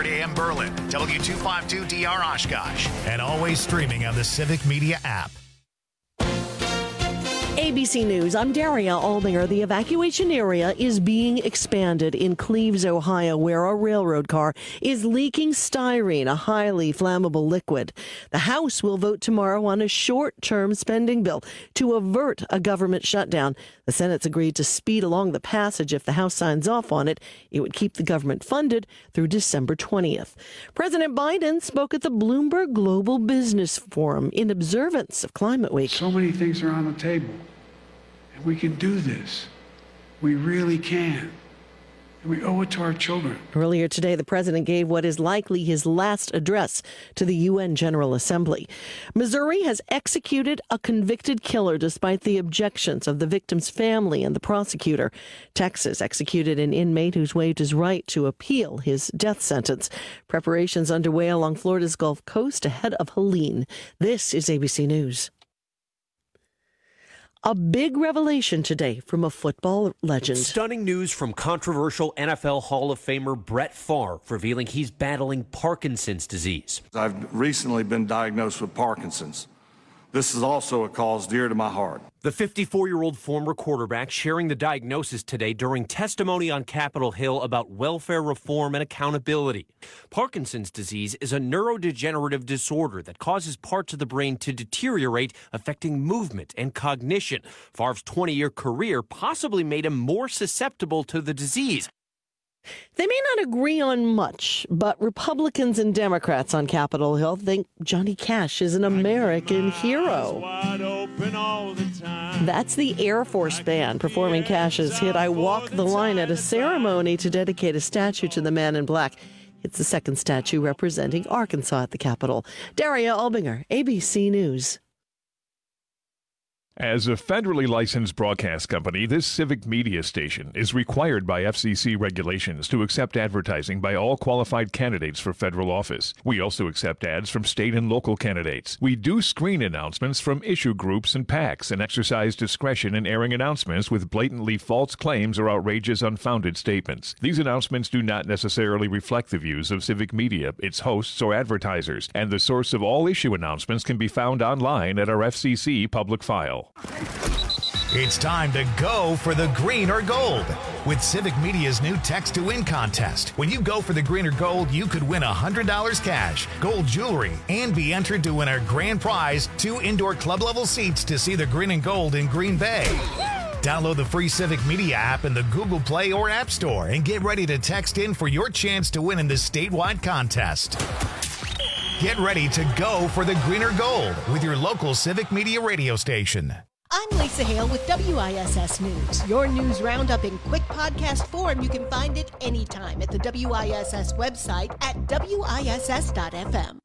600 AM Berlin, W252DR Oshkosh, and always streaming on the Civic Media app. ABC News, I'm Daria Aldinger. The evacuation area is being expanded in Cleves, Ohio, where a railroad car is leaking styrene, a highly flammable liquid. The House will vote tomorrow on a short-term spending bill to avert a government shutdown. The Senate's agreed to speed along the passage. If the House signs off on it, it would keep the government funded through December 20th. President Biden spoke at the Bloomberg Global Business Forum in observance of Climate Week. So many things are on the table. And we can do this. We really can. And we owe it to our children. Earlier today, the president gave what is likely his last address to the UN General Assembly. Missouri has executed a convicted killer despite the objections of the victim's family and the prosecutor. Texas executed an inmate who's waived his right to appeal his death sentence. Preparations underway along Florida's Gulf Coast ahead of Helene. This is ABC News. A big revelation today from a football legend. Stunning news from controversial NFL Hall of Famer Brett Favre, revealing he's battling Parkinson's disease. I've recently been diagnosed with Parkinson's. This is also a cause dear to my heart. The 54-year-old former quarterback sharing the diagnosis today during testimony on Capitol Hill about welfare reform and accountability. Parkinson's disease is a neurodegenerative disorder that causes parts of the brain to deteriorate, affecting movement and cognition. Favre's 20-year career possibly made him more susceptible to the disease. They may not agree on much, but Republicans and Democrats on Capitol Hill think Johnny Cash is an American hero. That's the Air Force Band performing Cash's hit I Walk the Line at a ceremony to dedicate a statue to the man in black. It's the second statue representing Arkansas at the Capitol. Daria Albinger, ABC News. As a federally licensed broadcast company, this civic media station is required by FCC regulations to accept advertising by all qualified candidates for federal office. We also accept ads from state and local candidates. We do screen announcements from issue groups and PACs and exercise discretion in airing announcements with blatantly false claims or outrageous, unfounded statements. These announcements do not necessarily reflect the views of civic media, its hosts, or advertisers, and the source of all issue announcements can be found online at our FCC public file. It's time to go for the green or gold with Civic Media's new Text to Win contest. When you go for the green or gold, you could win $100 cash, gold jewelry, and be entered to win our grand prize, 2 indoor club-level seats to see the green and gold in Green Bay. Download the free Civic Media app in the Google Play or App Store and get ready to text in for your chance to win in this statewide contest. Get ready to go for the green or gold with your local Civic Media radio station. I'm Lisa Hale with WISS News. Your news roundup in quick podcast form. You can find it anytime at the WISS website at WISS.FM.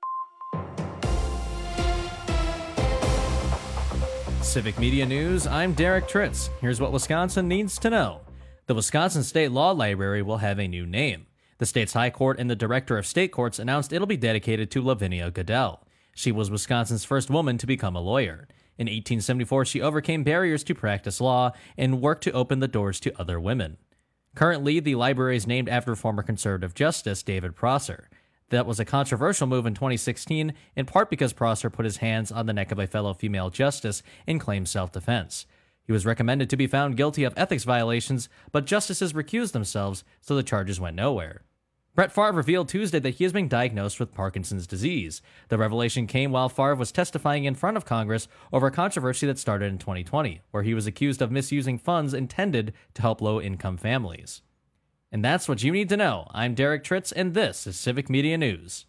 Civic Media News, I'm Derek Tritz. Here's what Wisconsin needs to know. The Wisconsin State Law Library will have a new name. The state's High Court and the Director of State Courts announced it'll be dedicated to Lavinia Goodell. She was Wisconsin's first woman to become a lawyer. In 1874, she overcame barriers to practice law and worked to open the doors to other women. Currently, the library is named after former conservative Justice David Prosser. That was a controversial move in 2016, in part because Prosser put his hands on the neck of a fellow female justice and claimed self-defense. He was recommended to be found guilty of ethics violations, but justices recused themselves, so the charges went nowhere. Brett Favre revealed Tuesday that he is being diagnosed with Parkinson's disease. The revelation came while Favre was testifying in front of Congress over a controversy that started in 2020, where he was accused of misusing funds intended to help low-income families. And that's what you need to know. I'm Derek Tritz, and this is Civic Media News.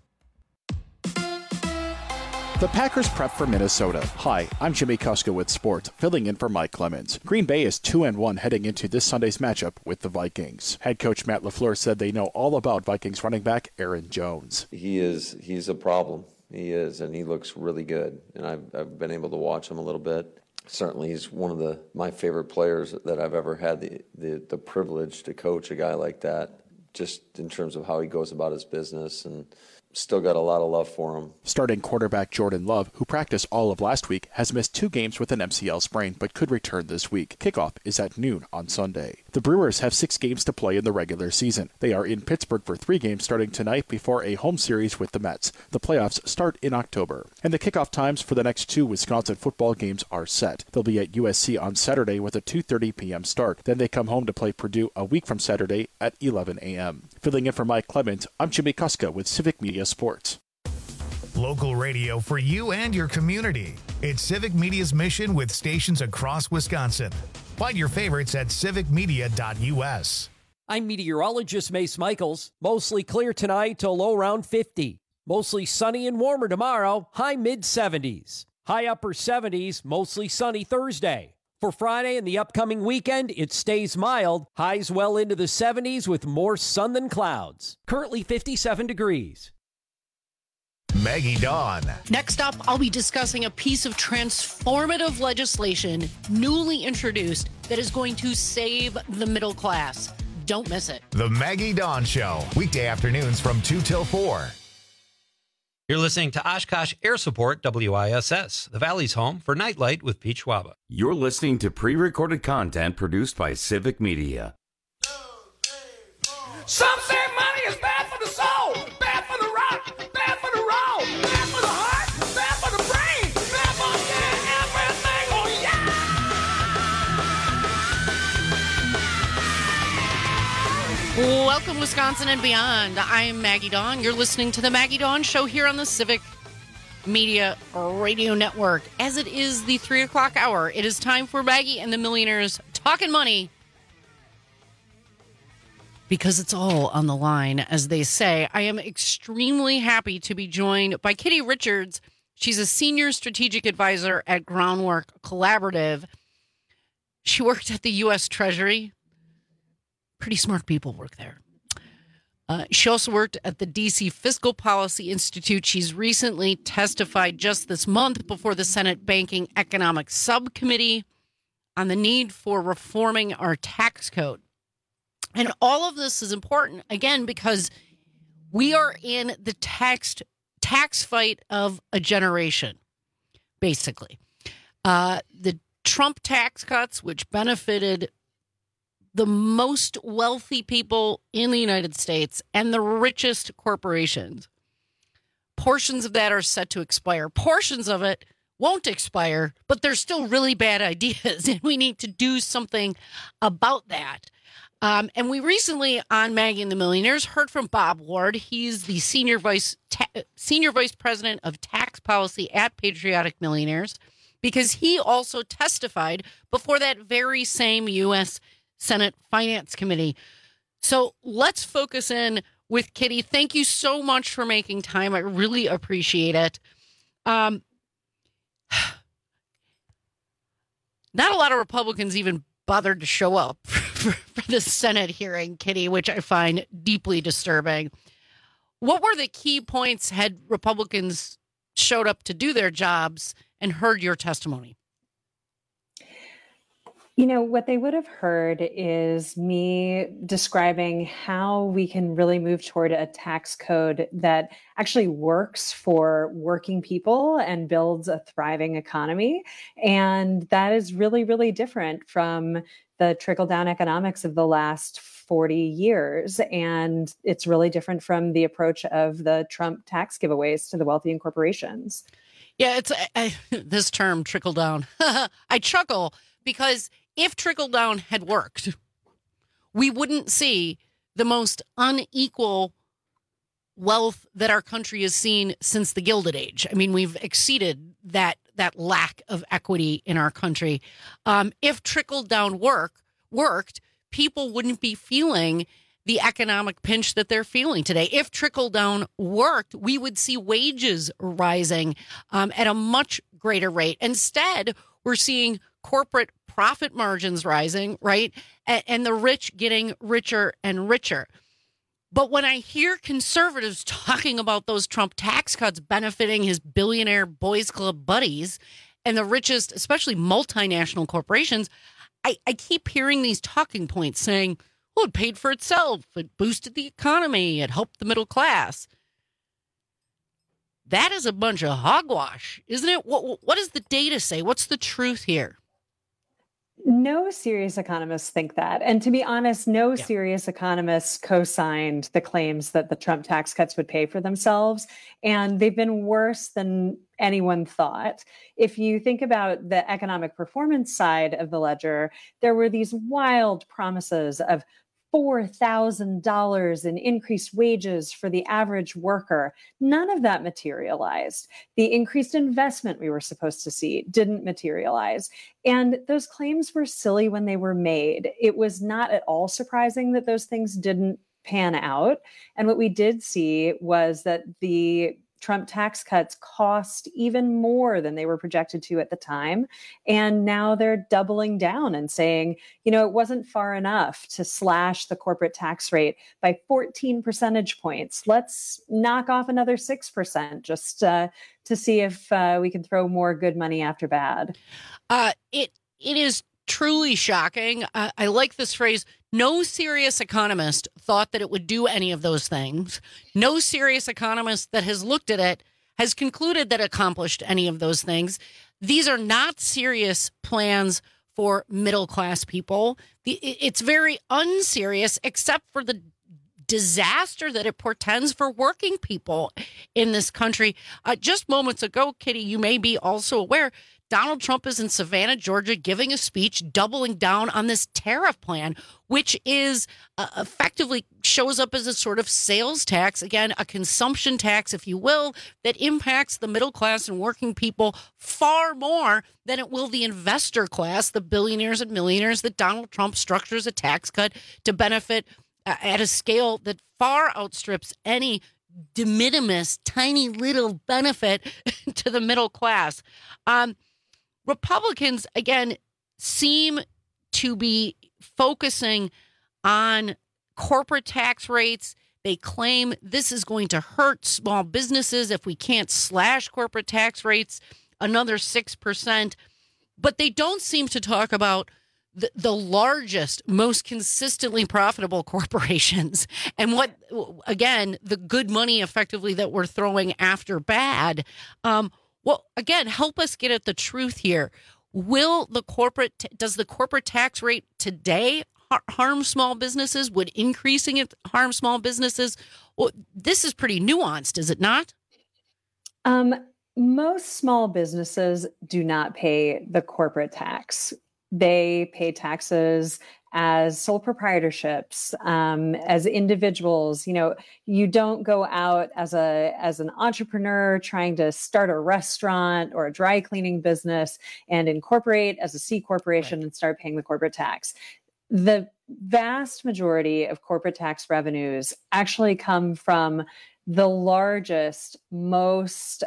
The Packers prep for Minnesota. Hi, I'm Jimmy Kuska with Sports, filling in for Mike Clemens. Green Bay is 2-1 heading into this Sunday's matchup with the Vikings. Head coach Matt LaFleur said they know all about Vikings running back Aaron Jones. He's a problem. He is, and he looks really good. And I've been able to watch him a little bit. Certainly, he's one of my favorite players that I've ever had the privilege to coach a guy like that. just in terms of how he goes about his business, and still got a lot of love for him. Starting quarterback Jordan Love, who practiced all of last week, has missed 2 games with an MCL sprain but could return this week. Kickoff is at noon on Sunday. The Brewers have 6 games to play in the regular season. They are in Pittsburgh for 3 games starting tonight before a home series with the Mets. The playoffs start in October. And the kickoff times for the next 2 Wisconsin football games are set. They'll be at USC on Saturday with a 2:30 p.m. start. Then they come home to play Purdue a week from Saturday at 11 a.m. Filling in for Mike Clemens, I'm Jimmy Kuska with Civic Media Sports. Local radio for you and your community. It's Civic Media's mission with stations across Wisconsin. Find your favorites at civicmedia.us. I'm meteorologist Mace Michaels. Mostly clear tonight to low around 50. Mostly sunny and warmer tomorrow, high mid-70s. High upper 70s, mostly sunny Thursday. For Friday and the upcoming weekend, it stays mild. Highs well into the 70s with more sun than clouds. Currently 57 degrees. Maggie Dawn. Next up, I'll be discussing a piece of transformative legislation newly introduced that is going to save the middle class. Don't miss it. The Maggie Dawn Show. Weekday afternoons from 2 till 4. You're listening to Oshkosh Air Support WISS, the Valley's home for Nightlight with Pete Schwaba. You're listening to pre-recorded content produced by Civic Media. Some say money is bad for the soul, bad for the rock, bad for the roll, bad for the heart, bad for the brain, bad for everything, oh yeah! Welcome, Wisconsin and beyond. I'm Maggie Dawn. You're listening to the Maggie Dawn Show here on the Civic Media Radio Network. As it is the 3 o'clock hour, it is time for Maggie and the Millionaires Talking Money. Because it's all on the line, as they say. I am extremely happy to be joined by Kitty Richards. She's a senior strategic advisor at Groundwork Collaborative. She worked at the U.S. Treasury. Pretty smart people work there. She also worked at the D.C. Fiscal Policy Institute. She's recently testified just this month before the Senate Banking Economic Subcommittee on the need for reforming our tax code. And all of this is important, again, because we are in the tax fight of a generation, basically. The Trump tax cuts, which benefited the most wealthy people in the United States and the richest corporations, portions of that are set to expire. Portions of it won't expire, but they're still really bad ideas, and we need to do something about that. And we recently on Maggie and the Millionaires heard from Bob Ward. He's the senior vice president of tax policy at Patriotic Millionaires, because he also testified before that very same U.S. Senate Finance Committee. So let's focus in with Kitty. Thank you so much for making time. I really appreciate it. Not a lot of Republicans even bothered to show up for the Senate hearing, Kitty, which I find deeply disturbing. What were the key points had Republicans showed up to do their jobs and heard your testimony? You know, what they would have heard is me describing how we can really move toward a tax code that actually works for working people and builds a thriving economy. And that is really, really different from the trickle-down economics of the last 40 years. And it's really different from the approach of the Trump tax giveaways to the wealthy and corporations. Yeah, it's this term, trickle-down. I chuckle because if trickle-down had worked, we wouldn't see the most unequal wealth that our world has seen since the Gilded Age. I mean, we've exceeded that lack of equity in our country. If trickle-down worked, people wouldn't be feeling the economic pinch that they're feeling today. If trickle-down worked, we would see wages rising at a much greater rate. Instead, we're seeing corporate profit margins rising, right? And the rich getting richer and richer. But when I hear conservatives talking about those Trump tax cuts benefiting his billionaire boys club buddies and the richest, especially multinational corporations, I keep hearing these talking points saying, Oh, it paid for itself. It boosted the economy. It helped the middle class. That is a bunch of hogwash, isn't it? What does the data say? What's the truth here? No serious economists think that. And to be honest, no serious economists co-signed the claims that the Trump tax cuts would pay for themselves. And they've been worse than anyone thought. If you think about the economic performance side of the ledger, there were these wild promises of $4,000 in increased wages for the average worker. None of that materialized. The increased investment we were supposed to see didn't materialize. And those claims were silly when they were made. It was not at all surprising that those things didn't pan out. And what we did see was that the Trump tax cuts cost even more than they were projected to at the time. And now they're doubling down and saying, it wasn't far enough to slash the corporate tax rate by 14 percentage points. Let's knock off another 6% just to see if we can throw more good money after bad. It is truly shocking. I like this phrase. No serious economist thought that it would do any of those things. No serious economist that has looked at it has concluded that it accomplished any of those things. These are not serious plans for middle class people. It's very unserious, except for the disaster that it portends for working people in this country. Just moments ago, Kitty, you may be also aware, Donald Trump is in Savannah, Georgia, giving a speech doubling down on this tariff plan, which is effectively shows up as a sort of sales tax, again, a consumption tax, if you will, that impacts the middle class and working people far more than it will the investor class, the billionaires and millionaires that Donald Trump structures a tax cut to benefit at a scale that far outstrips any de minimis, tiny little benefit to the middle class. Republicans, again, seem to be focusing on corporate tax rates. They claim this is going to hurt small businesses if we can't slash corporate tax rates another 6%. But they don't seem to talk about the largest, most consistently profitable corporations and what, again, the good money effectively that we're throwing after bad. Well, again, help us get at the truth here. Does the corporate tax rate today harm small businesses? Would increasing it harm small businesses? Well, this is pretty nuanced, is it not? Most small businesses do not pay the corporate tax. They pay taxes as sole proprietorships, as individuals. You don't go out as an entrepreneur trying to start a restaurant or a dry cleaning business and incorporate as a C corporation and start paying the corporate tax. The vast majority of corporate tax revenues actually come from the largest, most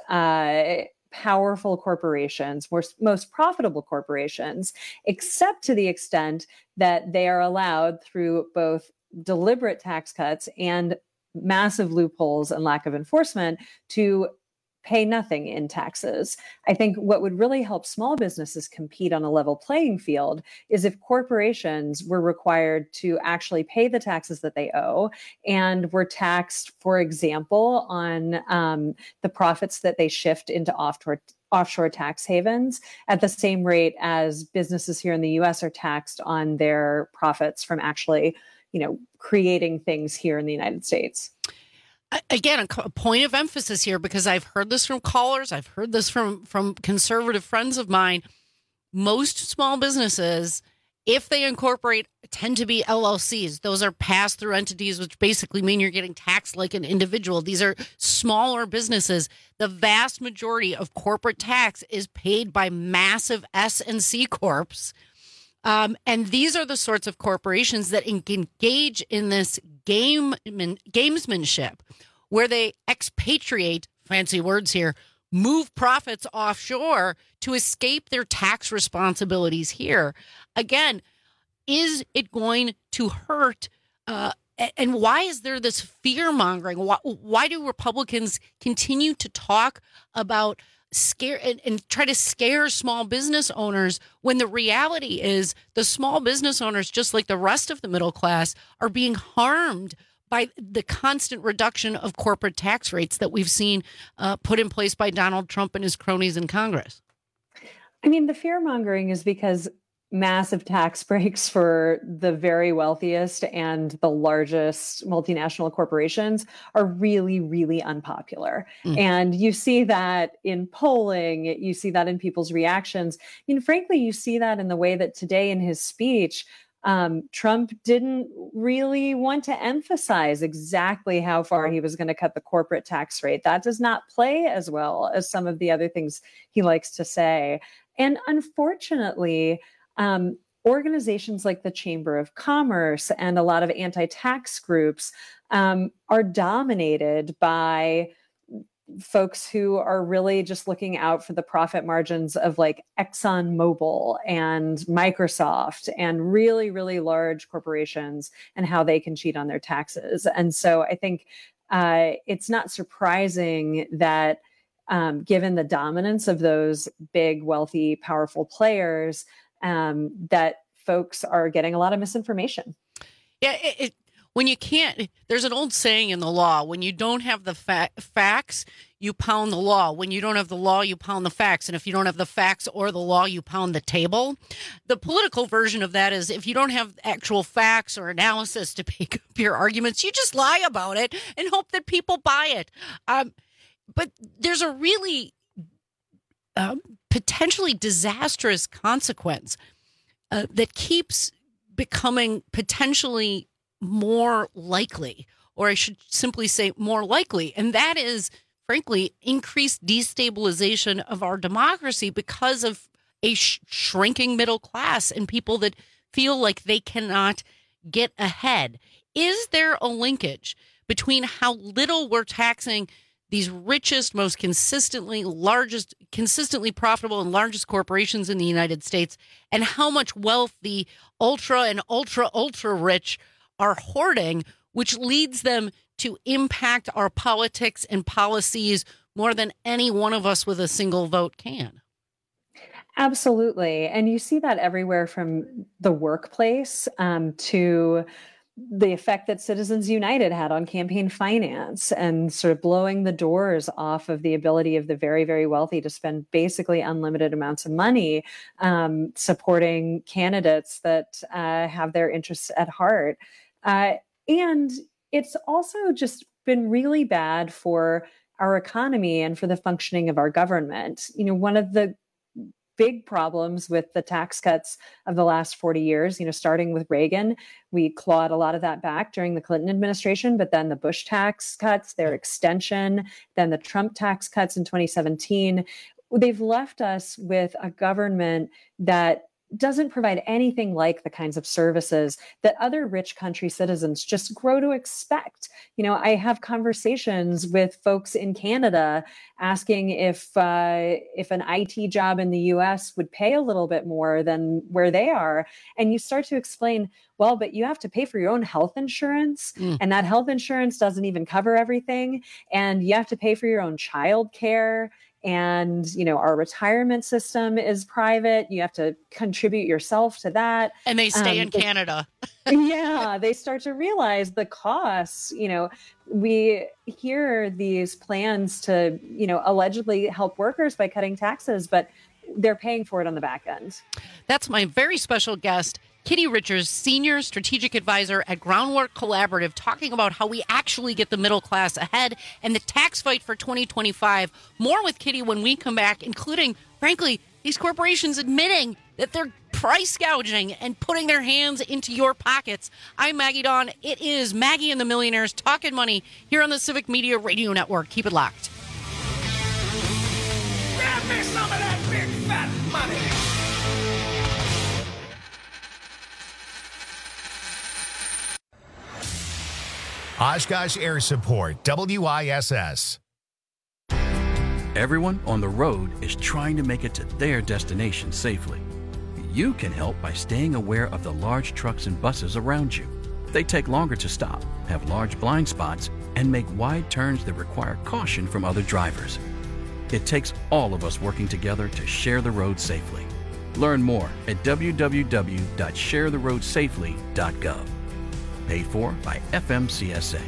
powerful corporations, most profitable corporations, except to the extent that they are allowed through both deliberate tax cuts and massive loopholes and lack of enforcement to pay nothing in taxes. I think what would really help small businesses compete on a level playing field is if corporations were required to actually pay the taxes that they owe and were taxed, for example, on the profits that they shift into offshore tax havens at the same rate as businesses here in the US are taxed on their profits from actually, creating things here in the United States. Again, a point of emphasis here, because I've heard this from callers, I've heard this from conservative friends of mine. Most small businesses, if they incorporate, tend to be LLCs. Those are pass-through entities, which basically mean you're getting taxed like an individual. These are smaller businesses. The vast majority of corporate tax is paid by massive S and C corps. And these are the sorts of corporations that engage in this gamesmanship, where they expatriate, fancy words here, move profits offshore to escape their tax responsibilities here. Again, is it going to hurt? And why is there this fear mongering? Why do Republicans continue to talk about scare and try to scare small business owners when the reality is the small business owners, just like the rest of the middle class, are being harmed by the constant reduction of corporate tax rates that we've seen put in place by Donald Trump and his cronies in Congress. I mean, the fear mongering is because massive tax breaks for the very wealthiest and the largest multinational corporations are really, really unpopular. And you see that in polling, you see that in people's reactions. I mean, frankly, you see that in the way that today in his speech, Trump didn't really want to emphasize exactly how far he was going to cut the corporate tax rate. That does not play as well as some of the other things he likes to say. And unfortunately, organizations like the Chamber of Commerce and a lot of anti-tax groups are dominated by folks who are really just looking out for the profit margins of like ExxonMobil and Microsoft and really, really large corporations and how they can cheat on their taxes. And so I think it's not surprising that given the dominance of those big, wealthy, powerful players, that folks are getting a lot of misinformation. Yeah, when you can't, there's an old saying in the law, when you don't have the facts, you pound the law. When you don't have the law, you pound the facts. And if you don't have the facts or the law, you pound the table. The political version of that is if you don't have actual facts or analysis to pick up your arguments, you just lie about it and hope that people buy it. But there's a really potentially disastrous consequence that keeps becoming potentially more likely, or I should simply say more likely. And that is, frankly, increased destabilization of our democracy because of a shrinking middle class and people that feel like they cannot get ahead. Is there a linkage between how little we're taxing these richest, most consistently profitable and largest corporations in the United States, and how much wealth the ultra and ultra rich are hoarding, which leads them to impact our politics and policies more than any one of us with a single vote can? Absolutely. And you see that everywhere from the workplace to the effect that Citizens United had on campaign finance and sort of blowing the doors off of the ability of the very, very wealthy to spend basically unlimited amounts of money supporting candidates that have their interests at heart. And it's also just been really bad for our economy and for the functioning of our government. You know, one of the big problems with the tax cuts of the last 40 years, starting with Reagan, we clawed a lot of that back during the Clinton administration, but then the Bush tax cuts, their extension, then the Trump tax cuts in 2017, they've left us with a government that doesn't provide anything like the kinds of services that other rich country citizens just grow to expect. I have conversations with folks in Canada asking if an IT job in the US would pay a little bit more than where they are. And you start to explain, well, but you have to pay for your own health insurance, and that health insurance doesn't even cover everything. And you have to pay for your own child care. And, our retirement system is private. You have to contribute yourself to that. And they stay in Canada. Yeah, they start to realize the costs. We hear these plans to, allegedly help workers by cutting taxes, but they're paying for it on the back end. That's my very special guest, Kitty Richards, Senior Strategic Advisor at Groundwork Collaborative, talking about how we actually get the middle class ahead and the tax fight for 2025. More with Kitty when we come back, including, frankly, these corporations admitting that they're price gouging and putting their hands into your pockets. I'm Maggie Dawn. It is Maggie and the Millionaires Talking Money here on the Civic Media Radio Network. Keep it locked. Grab me some of that big fat money. Oshkosh Air Support, WISS. Everyone on the road is trying to make it to their destination safely. You can help by staying aware of the large trucks and buses around you. They take longer to stop, have large blind spots, and make wide turns that require caution from other drivers. It takes all of us working together to share the road safely. Learn more at www.sharetheroadsafely.gov. Paid for by FMCSA.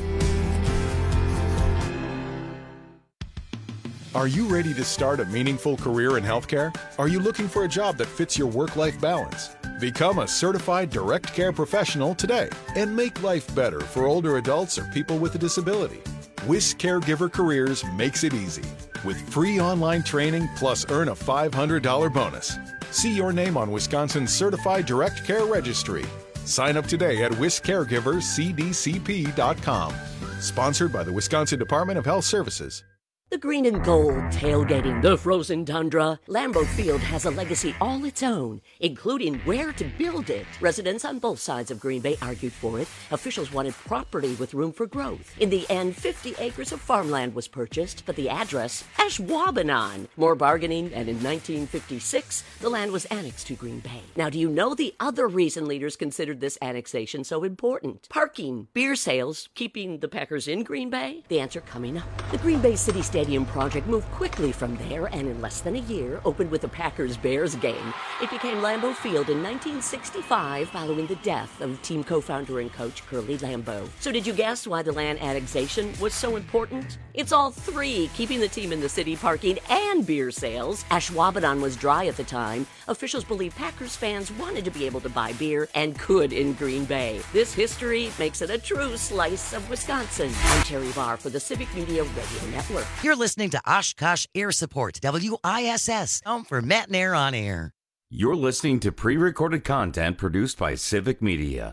Are you ready to start a meaningful career in healthcare? Are you looking for a job that fits your work-life balance? Become a certified direct care professional today and make life better for older adults or people with a disability. WIS Caregiver Careers makes it easy. With free online training plus earn a $500 bonus. See your name on Wisconsin's Certified Direct Care Registry. Sign up today at wiscaregiverscdcp.com. Sponsored by the Wisconsin Department of Health Services. The green and gold, tailgating the frozen tundra. Lambeau Field has a legacy all its own, including where to build it. Residents on both sides of Green Bay argued for it. Officials wanted property with room for growth. In the end, 50 acres of farmland was purchased, but the address, Ashwaubenon. More bargaining, and in 1956, the land was annexed to Green Bay. Now, do you know the other reason leaders considered this annexation so important? Parking, beer sales, keeping the Packers in Green Bay? The answer coming up. The Green Bay City Stadium project moved quickly from there and in less than a year opened with the Packers-Bears game. It became Lambeau Field in 1965 following the death of team co-founder and coach Curly Lambeau. So did you guess why the land annexation was so important? It's all three, keeping the team in the city, parking, and beer sales. Ashwaubenon was dry at the time. Officials believe Packers fans wanted to be able to buy beer and could in Green Bay. This history makes it a true slice of Wisconsin. I'm Terry Barr for the Civic Media Radio Network. You're listening to Oshkosh Air Support, WISS, home for Matt and Air on Air. You're listening to pre-recorded content produced by Civic Media.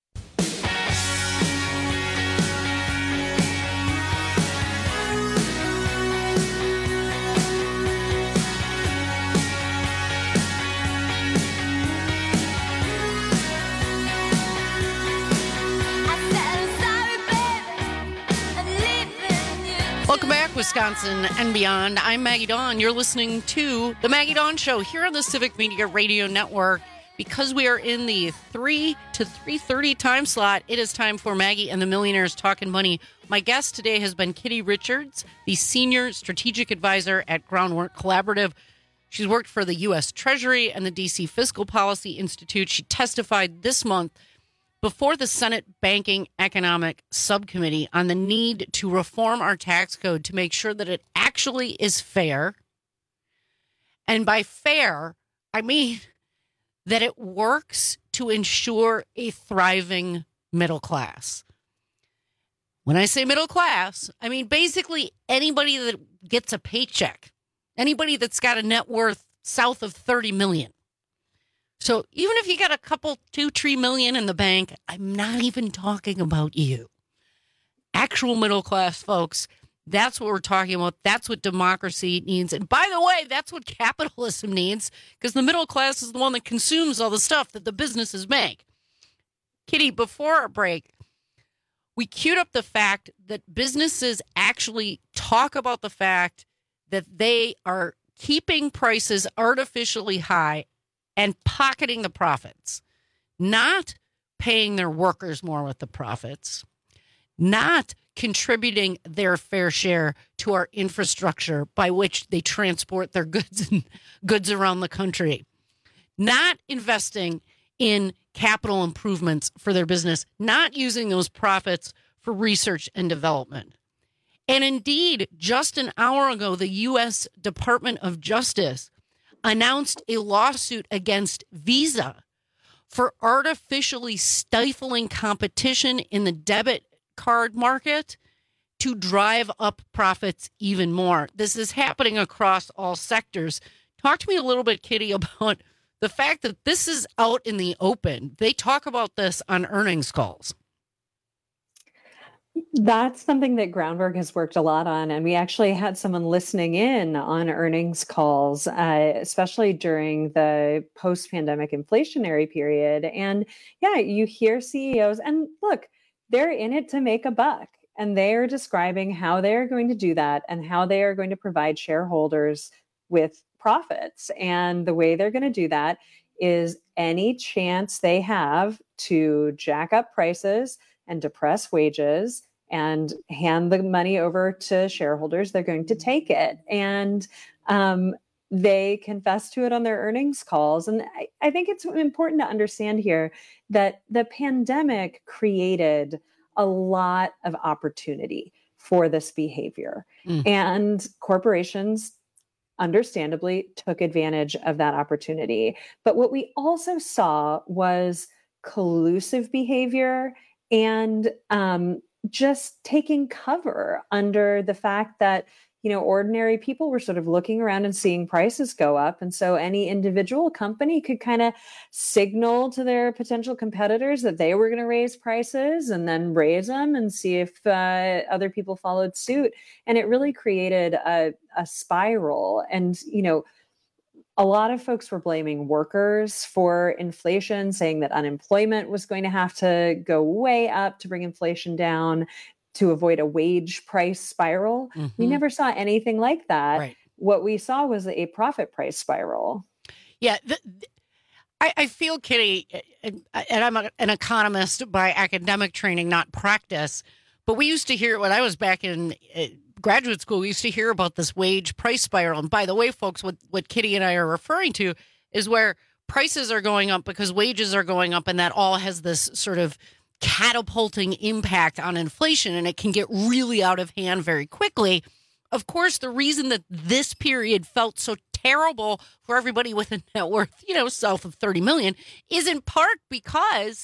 Welcome back, Wisconsin and beyond. I'm Maggie Dawn. You're listening to The Maggie Dawn Show here on the Civic Media Radio Network. Because we are in the 3 to 3:30 time slot, it is time for Maggie and the Millionaires Talking Money. My guest today has been Kitty Richards, the Senior Strategic Advisor at Groundwork Collaborative. She's worked for the U.S. Treasury and the D.C. Fiscal Policy Institute. She testified this month before the Senate Banking Economic Subcommittee on the need to reform our tax code to make sure that it actually is fair. And by fair, I mean that it works to ensure a thriving middle class. When I say middle class, I mean basically anybody that gets a paycheck, anybody that's got a net worth south of 30 million. So even if you got a couple, 2-3 million in the bank, I'm not even talking about you. Actual middle class folks, that's what we're talking about. That's what democracy needs. And by the way, that's what capitalism needs, because the middle class is the one that consumes all the stuff that the businesses make. Kitty, before our break, we queued up the fact that businesses actually talk about the fact that they are keeping prices artificially high and pocketing the profits, not paying their workers more with the profits, not contributing their fair share to our infrastructure by which they transport their goods around the country, not investing in capital improvements for their business, not using those profits for research and development. And indeed, just an hour ago, the U.S. Department of Justice announced a lawsuit against Visa for artificially stifling competition in the debit card market to drive up profits even more. This is happening across all sectors. Talk to me a little bit, Kitty, about the fact that this is out in the open. They talk about this on earnings calls. That's something that Groundwork has worked a lot on. And we actually had someone listening in on earnings calls, especially during the post-pandemic inflationary period. And yeah, you hear CEOs, and look, they're in it to make a buck. And they're describing how they're going to do that and how they are going to provide shareholders with profits. And the way they're going to do that is any chance they have to jack up prices and depress wages and hand the money over to shareholders, they're going to take it. And they confess to it on their earnings calls. And I think it's important to understand here that the pandemic created a lot of opportunity for this behavior. And corporations understandably took advantage of that opportunity. But what we also saw was collusive behavior and just taking cover under the fact that, ordinary people were sort of looking around and seeing prices go up. And so any individual company could kind of signal to their potential competitors that they were going to raise prices and then raise them and see if other people followed suit. And it really created a spiral. And, a lot of folks were blaming workers for inflation, saying that unemployment was going to have to go way up to bring inflation down to avoid a wage price spiral. We never saw anything like that. Right. What we saw was a profit price spiral. Yeah. I feel, Kitty, and I'm an economist by academic training, not practice, but we used to hear when I was back in graduate school, we used to hear about this wage price spiral. And by the way, folks, what Kitty and I are referring to is where prices are going up because wages are going up, and that all has this sort of catapulting impact on inflation, and it can get really out of hand very quickly. Of course, the reason that this period felt so terrible for everybody with a net worth, south of 30 million is in part because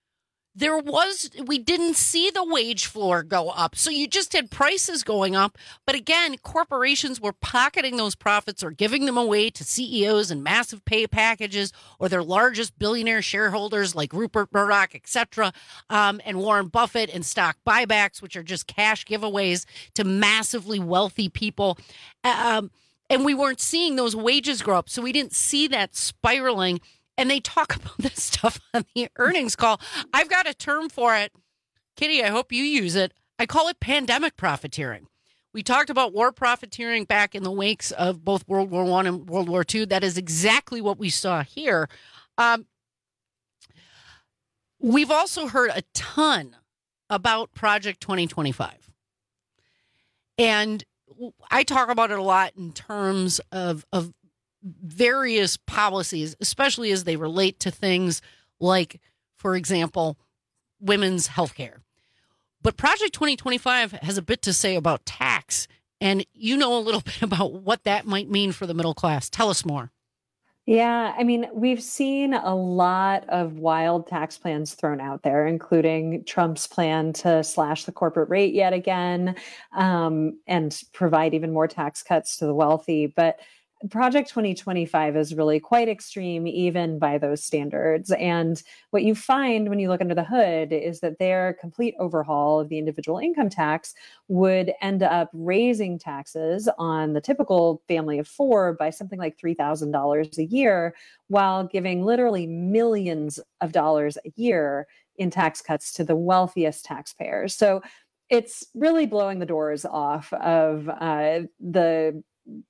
we didn't see the wage floor go up. So you just had prices going up. But again, corporations were pocketing those profits or giving them away to CEOs in massive pay packages, or their largest billionaire shareholders like Rupert Murdoch, et cetera, and Warren Buffett, and stock buybacks, which are just cash giveaways to massively wealthy people. And we weren't seeing those wages grow up. So we didn't see that spiraling. And they talk about this stuff on the earnings call. I've got a term for it. Kitty, I hope you use it. I call it pandemic profiteering. We talked about war profiteering back in the wakes of both World War I and World War II. That is exactly what we saw here. We've also heard a ton about Project 2025. And I talk about it a lot in terms of various policies, especially as they relate to things like, for example, women's health care. But Project 2025 has a bit to say about tax, and you know a little bit about what that might mean for the middle class. Tell us more. Yeah, we've seen a lot of wild tax plans thrown out there, including Trump's plan to slash the corporate rate yet again, and provide even more tax cuts to the wealthy. But Project 2025 is really quite extreme, even by those standards. And what you find when you look under the hood is that their complete overhaul of the individual income tax would end up raising taxes on the typical family of four by something like $3,000 a year, while giving literally millions of dollars a year in tax cuts to the wealthiest taxpayers. So it's really blowing the doors off of the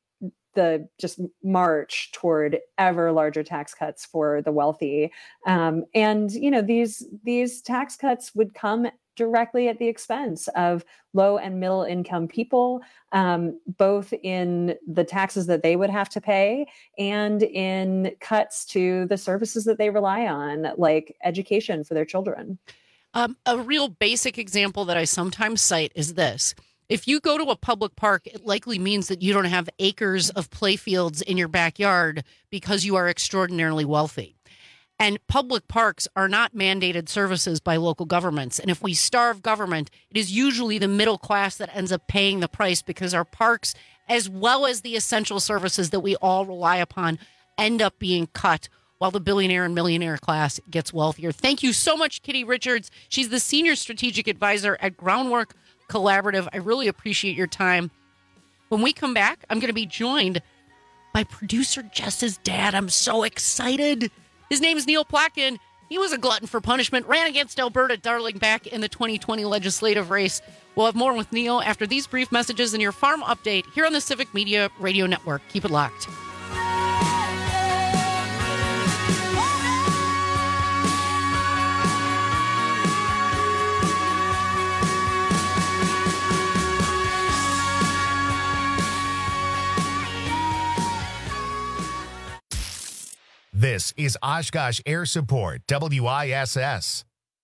just march toward ever larger tax cuts for the wealthy. And, these tax cuts would come directly at the expense of low and middle income people, both in the taxes that they would have to pay and in cuts to the services that they rely on, like education for their children. A real basic example that I sometimes cite is this. If you go to a public park, it likely means that you don't have acres of playfields in your backyard because you are extraordinarily wealthy. And public parks are not mandated services by local governments. And if we starve government, it is usually the middle class that ends up paying the price, because our parks, as well as the essential services that we all rely upon, end up being cut while the billionaire and millionaire class gets wealthier. Thank you so much, Kitty Richards. She's the Senior Strategic Advisor at Groundwork Collaborative. I really appreciate your time. When we come back, I'm going to be joined by producer Jess's dad. I'm so excited. His name is Neil Plotkin. He was a glutton for punishment, ran against Alberta Darling back in the 2020 legislative race. We'll have more with Neil after these brief messages and your farm update here on the Civic Media Radio Network. Keep it locked. This is Oshkosh Air Support, WISS.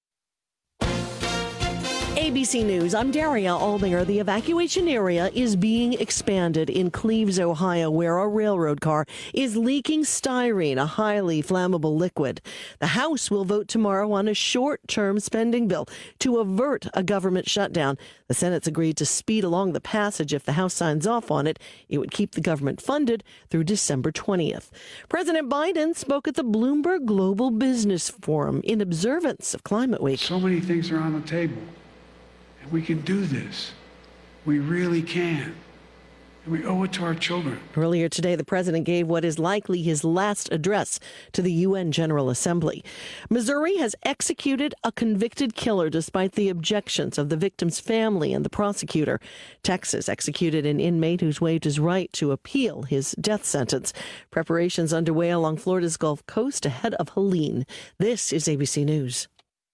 ABC News, I'm Daria Aldinger. The evacuation area is being expanded in Cleves, Ohio, where a railroad car is leaking styrene, a highly flammable liquid. The House will vote tomorrow on a short-term spending bill to avert a government shutdown. The Senate's agreed to speed along the passage. If the House signs off on it, it would keep the government funded through December 20th. President Biden spoke at the Bloomberg Global Business Forum in observance of Climate Week. So many things are on the table. And we can do this. We really can. And we owe it to our children. Earlier today, the president gave what is likely his last address to the UN General Assembly. Missouri has executed a convicted killer despite the objections of the victim's family and the prosecutor. Texas executed an inmate who's waived his right to appeal his death sentence. Preparations underway along Florida's Gulf Coast ahead of Helene. This is ABC News.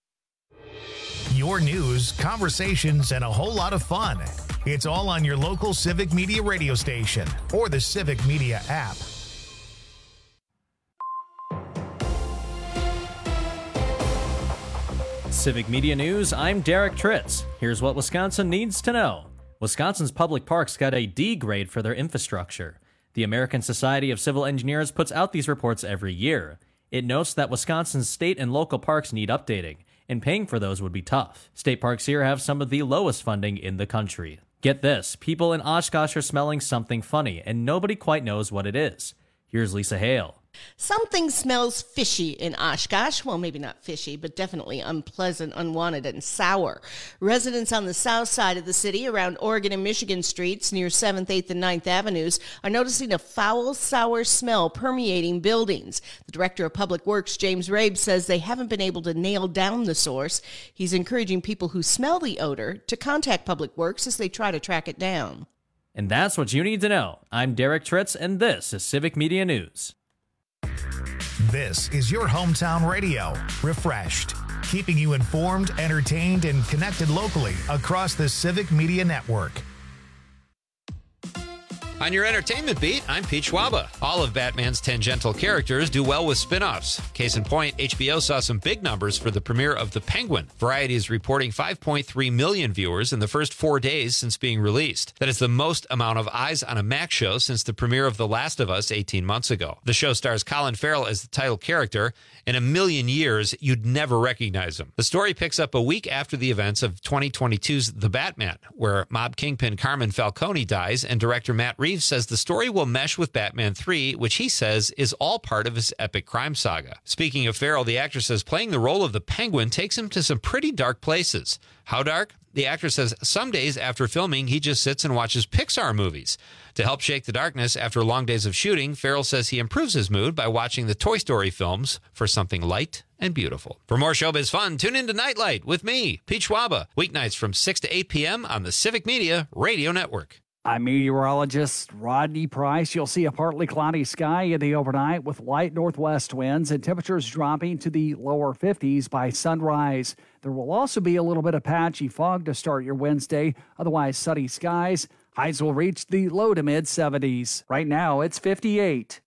Your news, conversations, and a whole lot of fun. It's all on your local Civic Media radio station or the Civic Media app. Civic Media News, I'm Derek Tritz. Here's what Wisconsin needs to know. Wisconsin's public parks got a D grade for their infrastructure. The American Society of Civil Engineers puts out these reports every year. It notes that Wisconsin's state and local parks need updating, and paying for those would be tough. State parks here have some of the lowest funding in the country. Get this, people in Oshkosh are smelling something funny, and nobody quite knows what it is. Here's Lisa Hale. Something smells fishy in Oshkosh. Well, maybe not fishy, but definitely unpleasant, unwanted, and sour. Residents on the south side of the city around Oregon and Michigan streets near 7th, 8th, and 9th Avenues are noticing a foul, sour smell permeating buildings. The director of Public Works, James Rabe, says they haven't been able to nail down the source. He's encouraging people who smell the odor to contact Public Works as they try to track it down. And that's what you need to know. I'm Derek Tritz, and this is Civic Media News. This is your hometown radio, refreshed, keeping you informed, entertained, and connected locally across the Civic Media Network. On your entertainment beat, I'm Pete Schwaba. All of Batman's tangential characters do well with spin-offs. Case in point, HBO saw some big numbers for the premiere of The Penguin. Variety is reporting 5.3 million viewers in the first 4 days since being released. That is the most amount of eyes on a Max show since the premiere of The Last of Us 18 months ago. The show stars Colin Farrell as the title character. In a million years, you'd never recognize him. The story picks up a week after the events of 2022's The Batman, where mob kingpin Carmine Falcone dies, and director Matt Reeves says the story will mesh with Batman 3, which he says is all part of his epic crime saga. Speaking of Farrell, the actor says playing the role of the Penguin takes him to some pretty dark places. How dark? The actor says some days after filming, he just sits and watches Pixar movies. To help shake the darkness after long days of shooting, Farrell says he improves his mood by watching the Toy Story films for something light and beautiful. For more showbiz fun, tune in to Nightlight with me, Pete Schwaba, weeknights from 6 to 8 p.m. on the Civic Media Radio Network. I'm meteorologist Rodney Price. You'll see a partly cloudy sky in the overnight with light northwest winds and temperatures dropping to the lower 50s by sunrise. There will also be a little bit of patchy fog to start your Wednesday, otherwise sunny skies. Highs will reach the low to mid 70s. Right now, it's 58.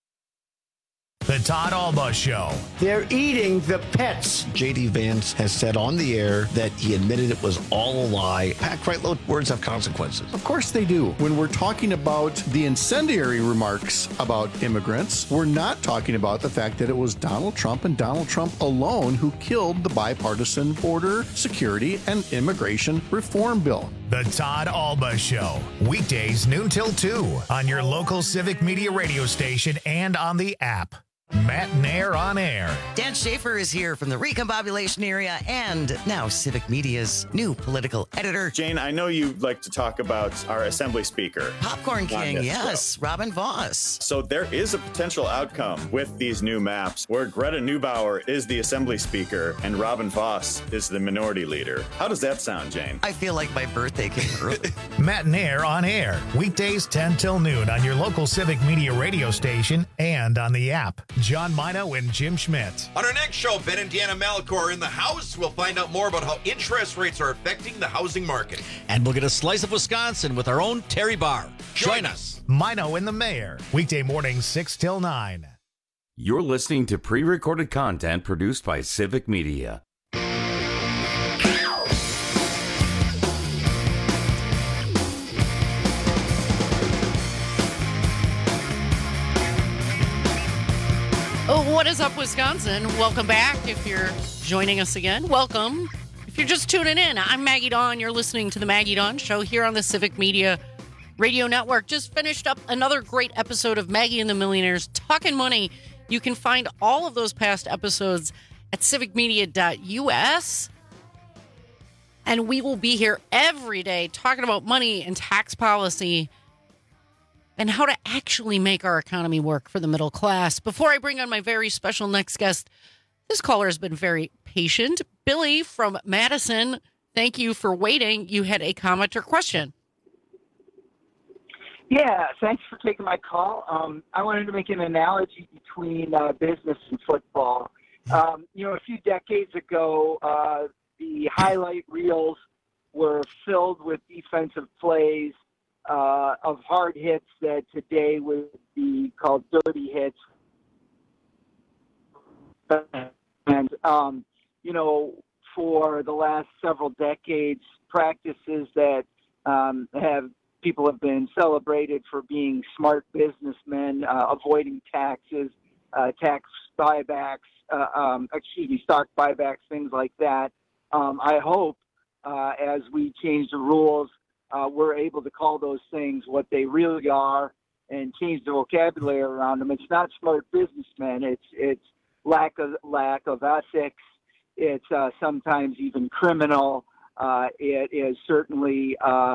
The Todd Alba Show. They're eating the pets. J.D. Vance has said on the air that he admitted it was all a lie. Pat Kreitlow, words have consequences. Of course they do. When we're talking about the incendiary remarks about immigrants, we're not talking about the fact that it was Donald Trump and Donald Trump alone who killed the bipartisan border security and immigration reform bill. The Todd Alba Show. Weekdays noon till 2 on your local Civic Media radio station and on the app. Matt Nair on air. Dan Schaefer is here from the Recombobulation area and now Civic Media's new political editor. Jane, I know you like to talk about our Assembly Speaker. Popcorn King, yes, Robin Vos. So there is a potential outcome with these new maps where Greta Neubauer is the Assembly Speaker and Robin Vos is the Minority Leader. How does that sound, Jane? I feel like my birthday came early. Matt Nair on air. Weekdays 10 till noon on your local Civic Media radio station and on the app. John Mino and Jim Schmidt. On our next show, Ben and Deanna Malachor are in the house. We'll find out more about how interest rates are affecting the housing market. And we'll get a slice of Wisconsin with our own Terry Barr. Join us. Mino and the Mayor. Weekday mornings 6 till 9. You're listening to pre-recorded content produced by Civic Media. Oh, what is up, Wisconsin? Welcome back. If you're joining us again, welcome. If you're just tuning in, I'm Maggie Dawn. You're listening to the Maggie Dawn Show here on the Civic Media Radio Network. Just finished up another great episode of Maggie and the Millionaires Talking Money. You can find all of those past episodes at civicmedia.us. And we will be here every day talking about money and tax policy and how to actually make our economy work for the middle class. Before I bring on my very special next guest, this caller has been very patient. Billy from Madison, thank you for waiting. You had a comment or question. Yeah, thanks for taking my call. I wanted to make an analogy between business and football. A few decades ago, the highlight reels were filled with defensive plays of hard hits that today would be called dirty hits. And, for the last several decades, practices that people have been celebrated for being smart businessmen, avoiding taxes, tax buybacks, stock buybacks, things like that. I hope as we change the rules, we're able to call those things what they really are and change the vocabulary around them. It's not smart businessmen. It's lack of ethics. It's sometimes even criminal. It is certainly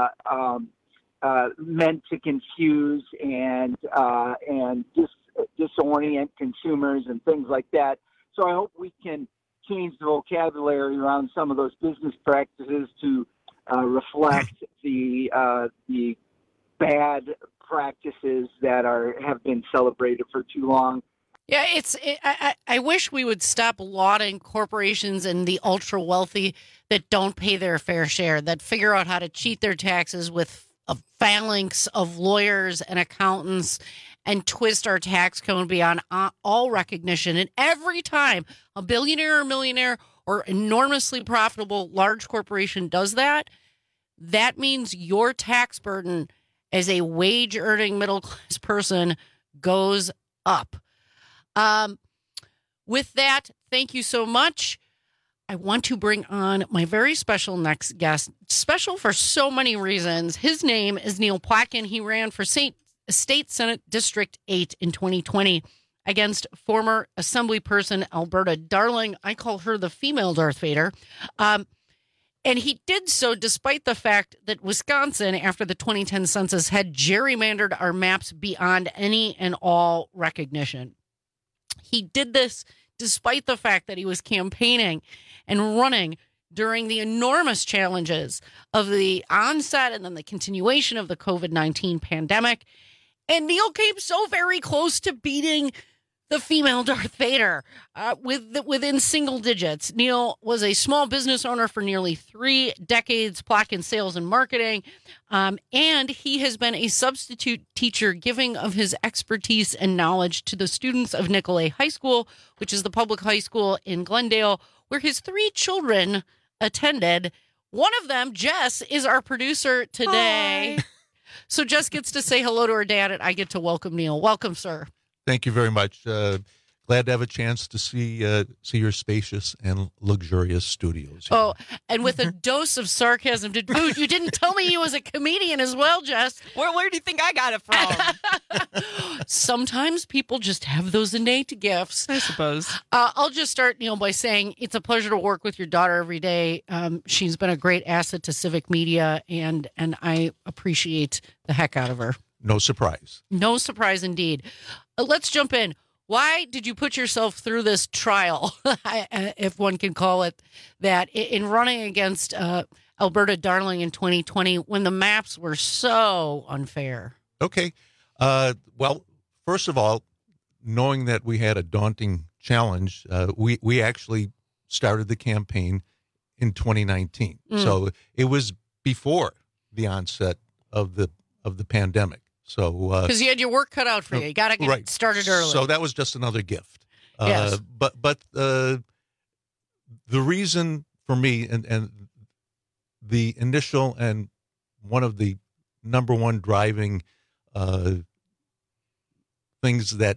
meant to confuse and disorient consumers and things like that. So I hope we can change the vocabulary around some of those business practices to reflect the bad practices that have been celebrated for too long. Yeah, I wish we would stop lauding corporations and the ultra wealthy that don't pay their fair share, that figure out how to cheat their taxes with a phalanx of lawyers and accountants and twist our tax code beyond all recognition. And every time a billionaire or millionaire or enormously profitable large corporation does that, that means your tax burden as a wage-earning middle-class person goes up. With that, thank you so much. I want to bring on my very special next guest, special for so many reasons. His name is Neil Plotkin. He ran for State Senate District 8 in 2020 against former Assemblyperson Alberta Darling. I call her the female Darth Vader. And he did so despite the fact that Wisconsin, after the 2010 census, had gerrymandered our maps beyond any and all recognition. He did this despite the fact that he was campaigning and running during the enormous challenges of the onset and then the continuation of the COVID-19 pandemic. And Neil came so very close to beating the female Darth Vader within single digits. Neil was a small business owner for nearly 3 decades, Plotkin sales and marketing, and he has been a substitute teacher, giving of his expertise and knowledge to the students of Nicolet High School, which is the public high school in Glendale, where his 3 children attended. One of them, Jess, is our producer today. Hi. So Jess gets to say hello to her dad, and I get to welcome Neil. Welcome, sir. Thank you very much. Glad to have a chance to see your spacious and luxurious studios. Oh, and with a dose of sarcasm to boot. You didn't tell me he was a comedian as well, Jess. Where do you think I got it from? Sometimes people just have those innate gifts, I suppose. I'll just start, Neil, by saying it's a pleasure to work with your daughter every day. She's been a great asset to Civic Media, and I appreciate the heck out of her. No surprise. No surprise indeed. Let's jump in. Why did you put yourself through this trial, if one can call it that, in running against Alberta Darling in 2020 when the maps were so unfair? Okay. Well, first of all, knowing that we had a daunting challenge, we actually started the campaign in 2019. So it was before the onset of the pandemic. So because you had your work cut out for you. You got to get started early. So that was just another gift. Yes. But the reason for me and the initial and one of the number one driving things that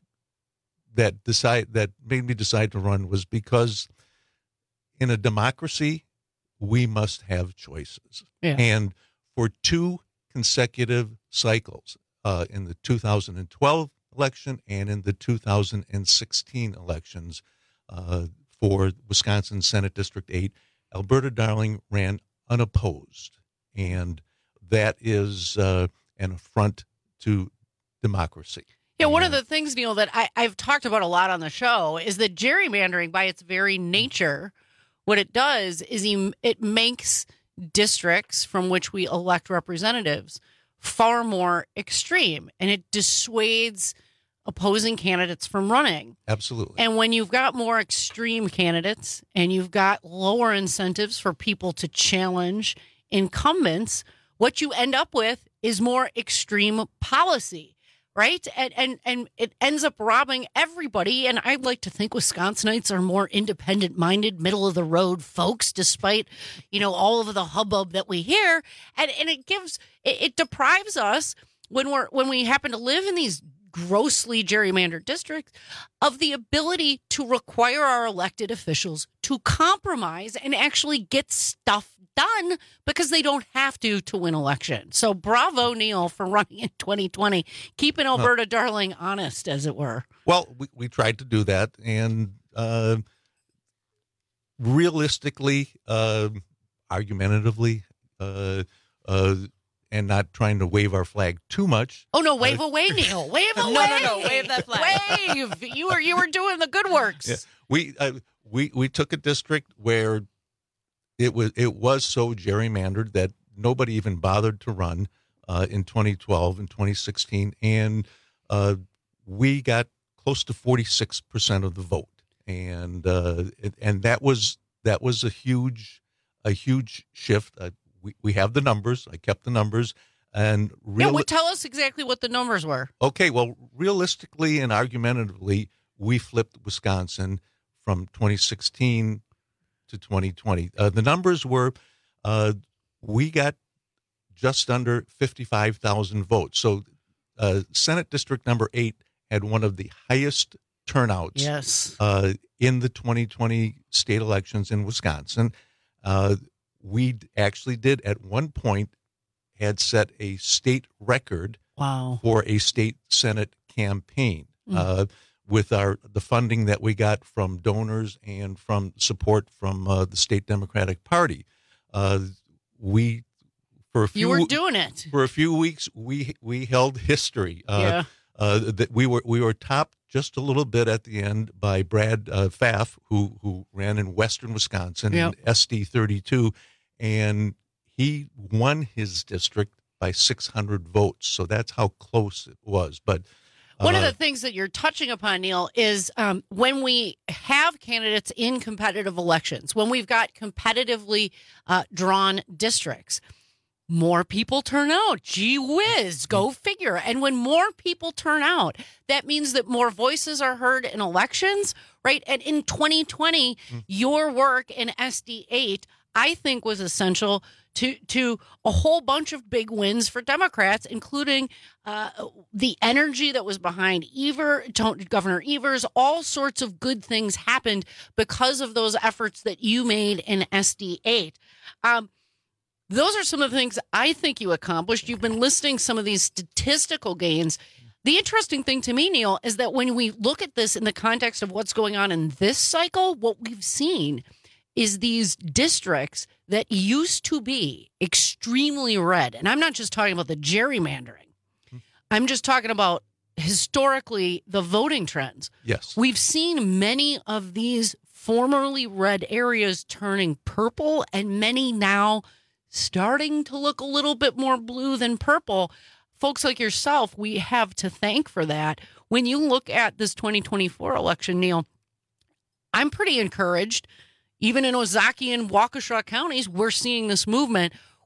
made me decide to run was because in a democracy we must have choices. Yeah. And for 2 consecutive cycles, in the 2012 election and in the 2016 elections, for Wisconsin Senate District 8, Alberta Darling ran unopposed, and that is an affront to democracy. Yeah, one of the things, Neil, that I've talked about a lot on the show is that gerrymandering, by its very nature, what it does is it makes districts from which we elect representatives far more extreme, and it dissuades opposing candidates from running. Absolutely. And when you've got more extreme candidates and you've got lower incentives for people to challenge incumbents, what you end up with is more extreme policy, right? And it ends up robbing everybody. And I'd like to think Wisconsinites are more independent-minded, middle-of-the-road folks, despite, all of the hubbub that we hear. And it deprives us when we happen to live in these grossly gerrymandered districts of the ability to require our elected officials to compromise and actually get stuff done because they don't have to win elections. So bravo, Neil, for running in 2020, keeping Alberta Darling honest, as it were. Well, we tried to do that, and realistically, argumentatively, and not trying to wave our flag too much. Oh no, wave away, Neil. Wave away. No, wave that flag. Wave. You were doing the good works. Yeah. We took a district where it was so gerrymandered that nobody even bothered to run in 2012 and 2016, and we got close to 46% of the vote, and that was a huge shift. We have the numbers. I kept the numbers, and tell us exactly what the numbers were. Okay, well, realistically and argumentatively, we flipped Wisconsin from 2016 to 2020. The numbers were, we got just under 55,000 votes. So, Senate District number 8 had one of the highest turnouts. Yes. In the 2020 state elections in Wisconsin. We actually did at one point had set a state record for a state Senate campaign with the funding that we got from donors and from support from the state Democratic Party. You were doing it for a few weeks. We held history. That we were topped just a little bit at the end by Brad Pfaff, who ran in western Wisconsin in SD 32, and he won his district by 600 votes. So that's how close it was. But one of the things that you're touching upon, Neil, is when we have candidates in competitive elections, when we've got competitively drawn districts, more people turn out. Gee whiz, go figure. And when more people turn out, that means that more voices are heard in elections, right? And in 2020, your work in SD8, I think, was essential to a whole bunch of big wins for Democrats, including the energy that was behind Governor Evers. All sorts of good things happened because of those efforts that you made in SD8. Those are some of the things I think you accomplished. You've been listing some of these statistical gains. The interesting thing to me, Neil, is that when we look at this in the context of what's going on in this cycle, what we've seen is these districts that used to be extremely red. And I'm not just talking about the gerrymandering. I'm just talking about historically the voting trends. Yes. We've seen many of these formerly red areas turning purple, and many now starting to look a little bit more blue than purple. Folks like yourself, we have to thank for that. When you look at this 2024 election, Neil, I'm pretty encouraged. Even in Ozaukee and Waukesha counties, we're seeing this movement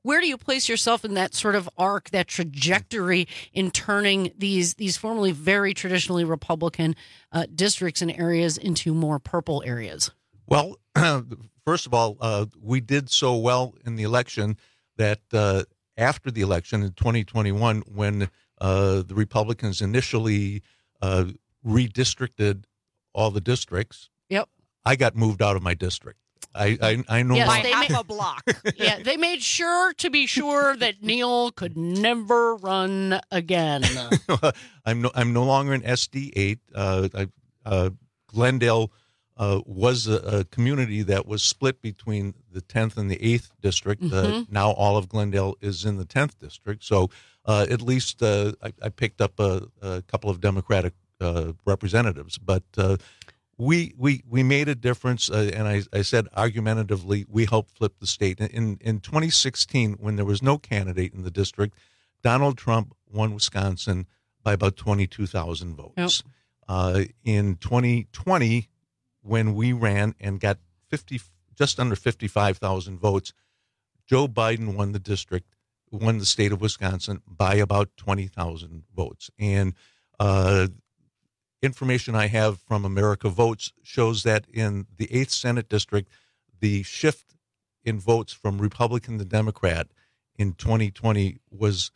where do you place yourself in that sort of arc, that trajectory in turning these formerly very traditionally Republican districts and areas into more purple areas? Well, first of all, we did so well in the election that after the election in 2021, when the Republicans initially redistricted all the districts, yep, I got moved out of my district. I know by half a block. Yeah, they made sure to be sure that Neil could never run again. I'm no longer in SD 8. Glendale was a community that was split between the 10th and the 8th district. Now all of Glendale is in the 10th district. So at least I picked up a couple of Democratic representatives, but. We made a difference, and I said argumentatively, we helped flip the state. In 2016, when there was no candidate in the district, Donald Trump won Wisconsin by about 22,000 votes. Yep. In 2020, when we ran and got just under 55,000 votes, Joe Biden won the state of Wisconsin by about 20,000 votes. And information I have from America Votes shows that in the 8th Senate District, the shift in votes from Republican to Democrat in 2020 was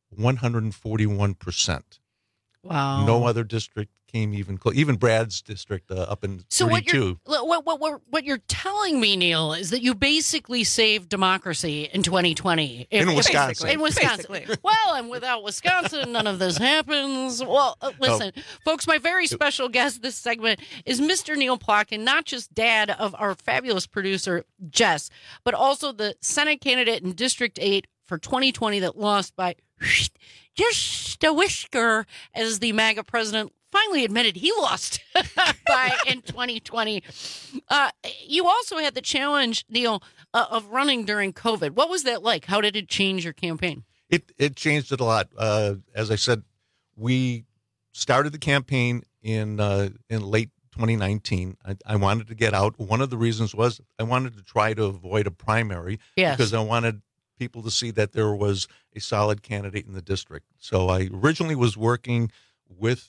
141%. Wow. No other district came even close. Even Brad's district up in 32. What you're telling me, Neil, is that you basically saved democracy in 2020. In Wisconsin. In Wisconsin. Basically. Well, and without Wisconsin, none of this happens. Well, listen, folks, my very special guest this segment is Mr. Neil Plotkin, not just dad of our fabulous producer, Jess, but also the Senate candidate in District 8 for 2020 that lost by just a whisker, as the MAGA president finally admitted he lost by in 2020. You also had the challenge, Neil, of running during COVID. What was that like? How did it change your campaign? It changed it a lot. As I said, we started the campaign in late 2019. I wanted to get out. One of the reasons was I wanted to try to avoid a primary because I wanted people to see that there was a solid candidate in the district. So I originally was working with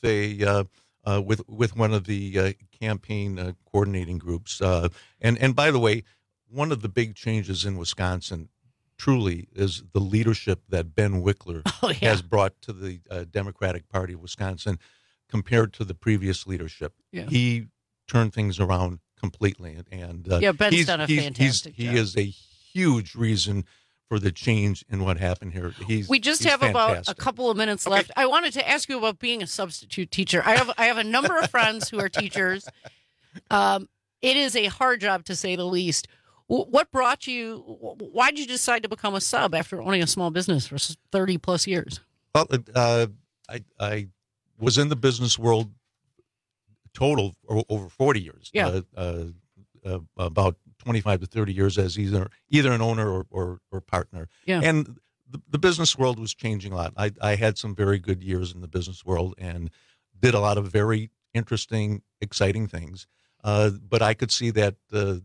with one of the campaign coordinating groups. And by the way, one of the big changes in Wisconsin truly is the leadership that Ben Wickler has brought to the Democratic Party of Wisconsin compared to the previous leadership. Yeah. He turned things around completely. And Ben's done a fantastic job. He is a huge reason for the change in what happened here. We just have about a couple of minutes left. I wanted to ask you about being a substitute teacher. I have a number of friends who are teachers. It is a hard job, to say the least. What brought you? Why did you decide to become a sub after owning a small business for 30 plus years? Well, I was in the business world total over 40 years. Yeah. About 25 to 30 years as either an owner or partner. Yeah. And the business world was changing a lot. I had some very good years in the business world and did a lot of very interesting, exciting things. But I could see that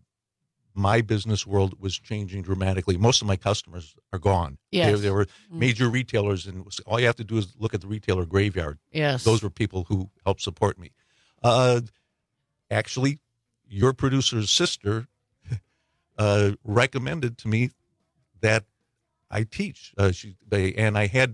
my business world was changing dramatically. Most of my customers are gone. Yes. They were major retailers, and all you have to do is look at the retailer graveyard. Yes. Those were people who helped support me. Actually, your producer's sister recommended to me that I teach. And I had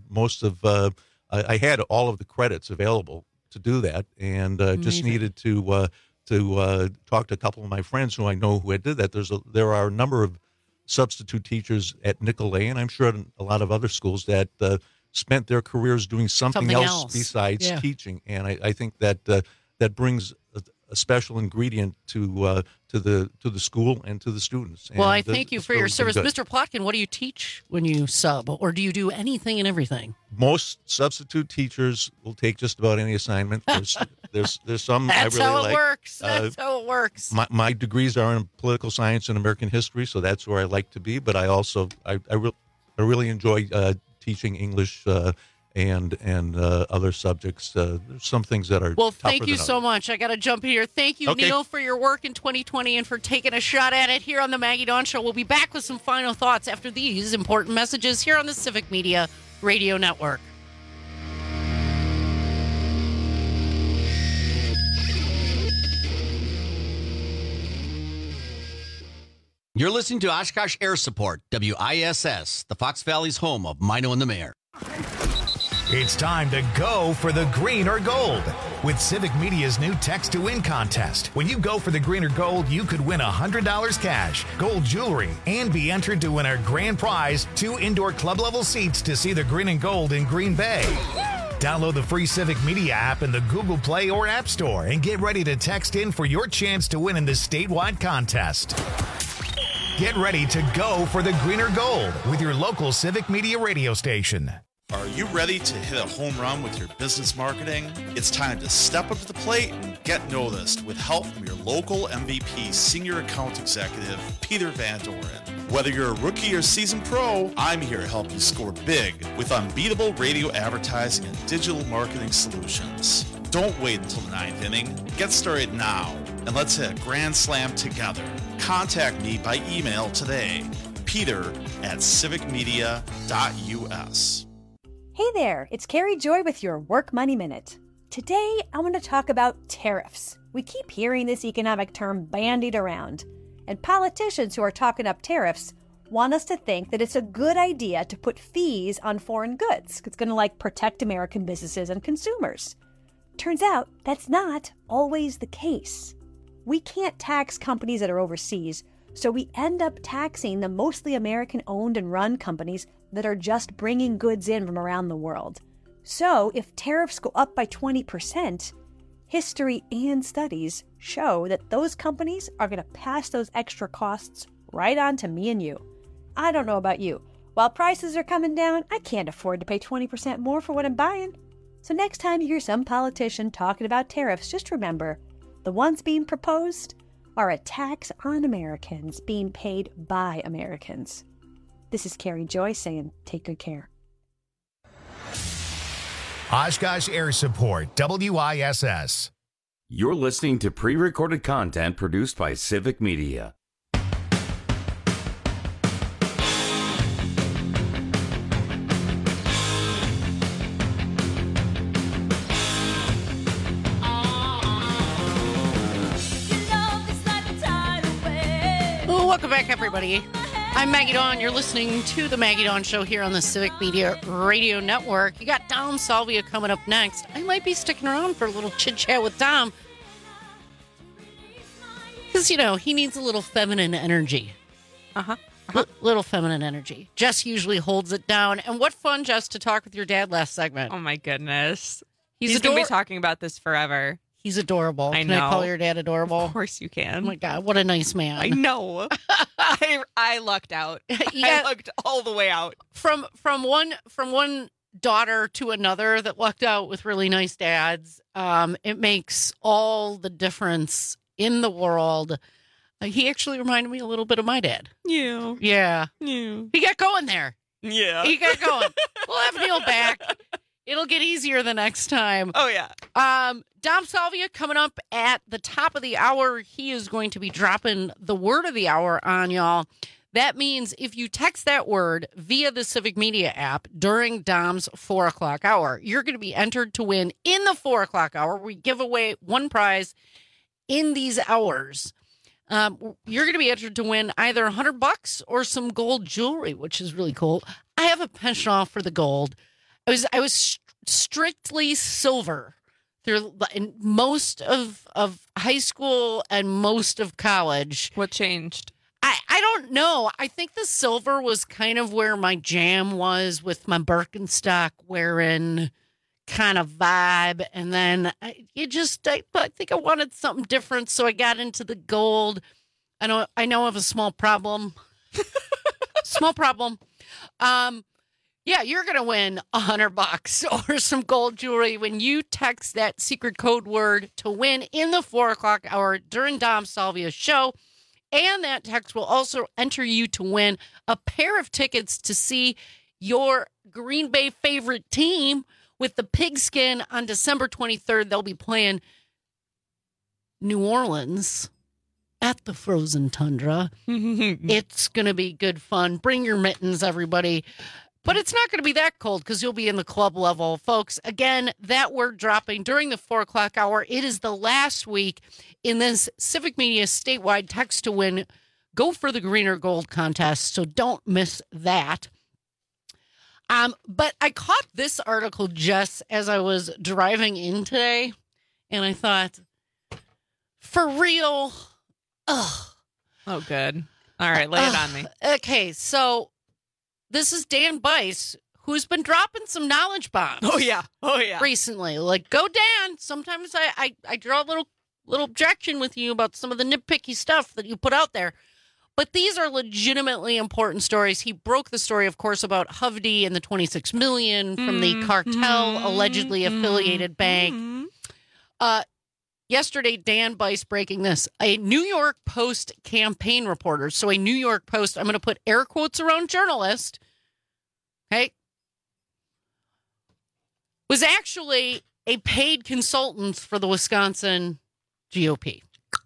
I had all of the credits available to do that, and just needed to talk to a couple of my friends who I know who had did that. There are a number of substitute teachers at Nicolet, and I'm sure at a lot of other schools that spent their careers doing something else besides teaching. And I think that that brings a special ingredient to the school and to the students. Well, I thank you for your service. Mr. Plotkin, what do you teach when you sub, or do you do anything and everything? Most substitute teachers will take just about any assignment. There's some That's I really how it like. works. That's how it works. My degrees are in political science and American history, so that's where I like to be. But I also I really enjoy teaching English and other subjects. There's some things that are well. tougher Thank you than so others. much. I got to jump here. Thank you, Okay. Neil, for your work in 2020 and for taking a shot at it here on the Maggie Dawn Show. We'll be back with some final thoughts after these important messages here on the Civic Media Radio Network. You're listening to Oshkosh Air Support, WISS, the Fox Valley's home of Mino and the Mayor. It's time to go for the green or gold with Civic Media's new Text to Win contest. When you go for the green or gold, you could win $100 cash, gold jewelry, and be entered to win our grand prize, 2 indoor club level seats to see the green and gold in Green Bay. Download the free Civic Media app in the Google Play or App Store and get ready to text in for your chance to win in this statewide contest. Get ready to go for the green or gold with your local Civic Media radio station. Are you ready to hit a home run with your business marketing? It's time to step up to the plate and get noticed with help from your local MVP Senior Account Executive, Peter Van Doren. Whether you're a rookie or seasoned pro, I'm here to help you score big with unbeatable radio advertising and digital marketing solutions. Don't wait until the 9th inning. Get started now, and let's hit a grand slam together. Contact me by email today, peter@civicmedia.us. Hey there, it's Carrie Joy with your Work Money Minute. Today, I want to talk about tariffs. We keep hearing this economic term bandied around, and politicians who are talking up tariffs want us to think that it's a good idea to put fees on foreign goods. It's going to protect American businesses and consumers. Turns out that's not always the case. We can't tax companies that are overseas, so we end up taxing the mostly American-owned and run companies that are just bringing goods in from around the world. So if tariffs go up by 20%, history and studies show that those companies are going to pass those extra costs right on to me and you. I don't know about you. While prices are coming down, I can't afford to pay 20% more for what I'm buying. So next time you hear some politician talking about tariffs, just remember, the ones being proposed are a tax on Americans being paid by Americans. This is Carrie Joy saying, take good care. Oshkosh Air Support, WISS. You're listening to pre-recorded content produced by Civic Media. Welcome back, everybody. I'm Maggie Dawn. You're listening to the Maggie Dawn Show here on the Civic Media Radio Network. You got Dom Salvia coming up next. I might be sticking around for a little chit-chat with Dom. Because, he needs a little feminine energy. Little feminine energy. Jess usually holds it down. And what fun, Jess, to talk with your dad last segment. Oh, my goodness. He's going to be talking about this forever. He's adorable. I Can know. I call your dad adorable? Of course you can. Oh, my God. What a nice man. I know. I lucked out. I lucked all the way out. From one daughter to another that lucked out with really nice dads, it makes all the difference in the world. He actually reminded me a little bit of my dad. Yeah. Yeah. Yeah. He got going there. Yeah. He got going. We'll have Neil back. It'll get easier the next time. Oh, yeah. Dom Salvia coming up at the top of the hour. He is going to be dropping the word of the hour on y'all. That means if you text that word via the Civic Media app during Dom's 4 o'clock hour, you're going to be entered to win in the 4 o'clock hour. We give away one prize in these hours. You're going to be entered to win either $100 or some gold jewelry, which is really cool. I have a penchant for the gold. I was strictly silver through most of high school and most of college. What changed? I don't know. I think the silver was kind of where my jam was with my Birkenstock wearing kind of vibe. And then I think I wanted something different. So I got into the gold. I know I have a small problem. Small problem. Yeah, you're going to win $100 or some gold jewelry when you text that secret code word to win in the 4 o'clock hour during Dom Salvia's show. And that text will also enter you to win a pair of tickets to see your Green Bay favorite team with the Pigskin on December 23rd. They'll be playing New Orleans at the frozen tundra. It's going to be good fun. Bring your mittens, everybody. But it's not going to be that cold because you'll be in the club level. Folks, again, that word dropping during the 4 o'clock hour. It is the last week in this Civic Media statewide text to win Go for the Green or Gold contest, so don't miss that. But I caught this article just as I was driving in today, and I thought, for real? Ugh. Oh, good. All right, lay it on me. Okay, so this is Dan Bice, who's been dropping some knowledge bombs. Oh, yeah. Recently. Like, go Dan. Sometimes I draw a little objection with you about some of the nitpicky stuff that you put out there. But these are legitimately important stories. He broke the story, of course, about Hovde and the $26 million from the cartel allegedly affiliated bank. Yesterday, Dan Bice breaking this. A New York Post campaign reporter, so a New York Post, I'm going to put air quotes around journalist, okay, was actually a paid consultant for the Wisconsin GOP.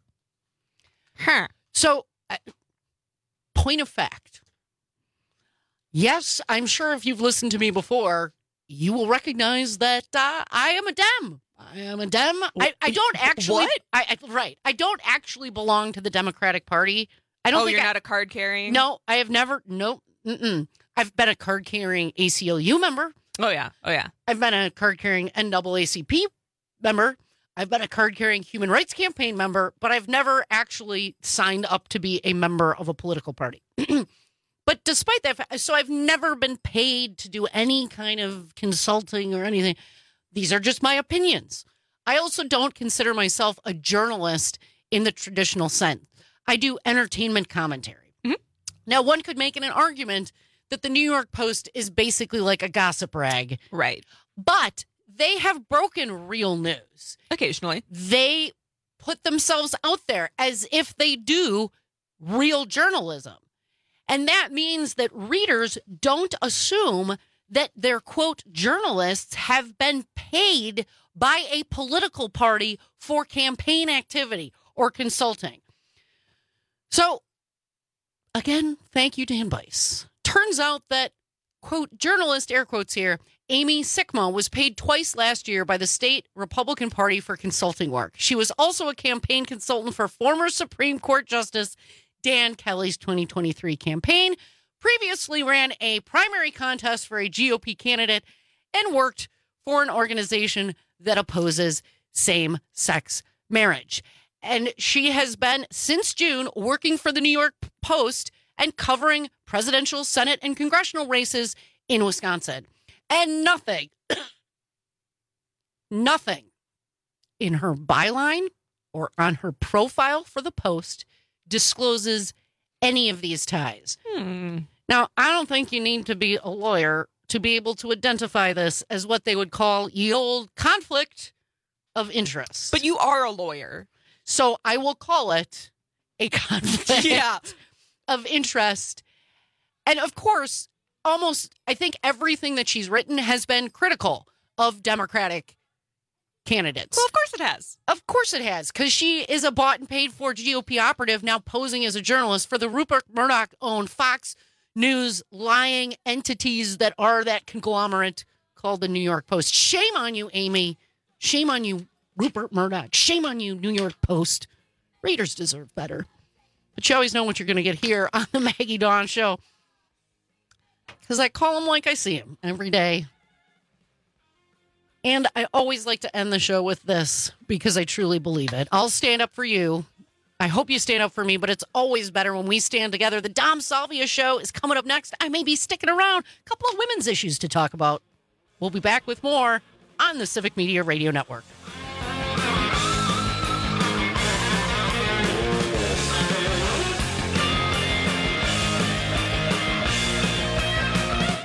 So, point of fact. Yes, I'm sure if you've listened to me before, you will recognize that I am a Dem. I am a Dem. I don't actually. What? I don't actually belong to the Democratic Party. I don't. Oh, you're not a card carrying? No, I have never. No. I've been a card carrying ACLU member. Oh yeah. I've been a card carrying NAACP member. I've been a card carrying Human Rights Campaign member, but I've never actually signed up to be a member of a political party. But despite that, so I've never been paid to do any kind of consulting or anything. These are just my opinions. I also don't consider myself a journalist in the traditional sense. I do entertainment commentary. Now, one could make an argument that the New York Post is basically like a gossip rag. Right. But they have broken real news. Occasionally. They put themselves out there as if they do real journalism. And that means that readers don't assume that their, quote, journalists have been paid by a political party for campaign activity or consulting. So, again, thank you, Dan Bice. Turns out that, quote, journalist, air quotes here, Amy Sikma was paid twice last year by the state Republican Party for consulting work. She was also a campaign consultant for former Supreme Court Justice Dan Kelly's 2023 campaign, previously ran a primary contest for a GOP candidate, and worked for an organization that opposes same-sex marriage. And she has been, since June, working for the New York Post and covering presidential, Senate, and congressional races in Wisconsin. And nothing in her byline or on her profile for the Post discloses any of these ties. Now, I don't think you need to be a lawyer to be able to identify this as what they would call ye old conflict of interest. But you are a lawyer. So I will call it a conflict of interest. And of course, almost, I think everything that she's written has been critical of Democratic candidates. Well, of course it has. Of course it has, because she is a bought and paid for GOP operative now posing as a journalist for the Rupert Murdoch-owned Fox News lying entities that are that conglomerate called the New York Post. Shame on you, Amy. Shame on you, Rupert Murdoch. Shame on you, New York Post. Readers deserve better. But you always know what you're going to get here on the Maggie Dawn Show. Because I call them like I see them every day. And I always like to end the show with this because I truly believe it. I'll stand up for you. I hope you stand up for me, but it's always better when we stand together. The Dom Salvia Show is coming up next. I may be sticking around. A couple of women's issues to talk about. We'll be back with more on the Civic Media Radio Network.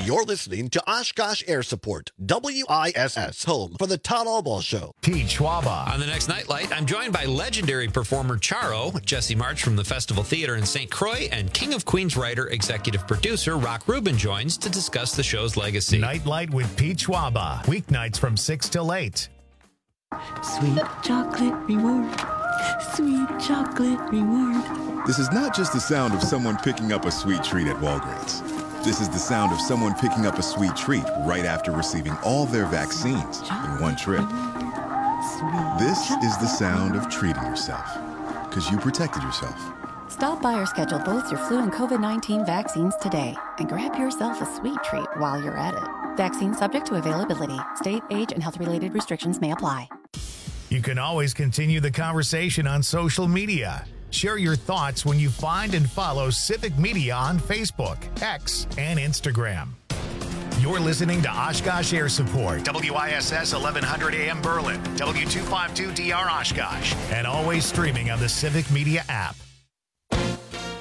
You're listening to Oshkosh Air Support, WISS, home for the Todd Albaugh Show. Pete Schwaba. On the next Nightlight, I'm joined by legendary performer Charo, Jesse March from the Festival Theater in St. Croix, and King of Queens writer, executive producer Rock Rubin joins to discuss the show's legacy. Nightlight with Pete Schwaba. Weeknights from 6 till 8. Sweet chocolate reward. Sweet chocolate reward. This is not just the sound of someone picking up a sweet treat at Walgreens. This is the sound of someone picking up a sweet treat right after receiving all their vaccines in one trip. This is the sound of treating yourself, because you protected yourself. Stop by or schedule both your flu and COVID-19 vaccines today and grab yourself a sweet treat while you're at it. Vaccines subject to availability. State, age, and health-related restrictions may apply. You can always continue the conversation on social media. Share your thoughts when you find and follow Civic Media on Facebook, X, and Instagram. You're listening to Oshkosh Air Support, WISS 1100 AM Berlin, W252DR Oshkosh, and always streaming on the Civic Media app.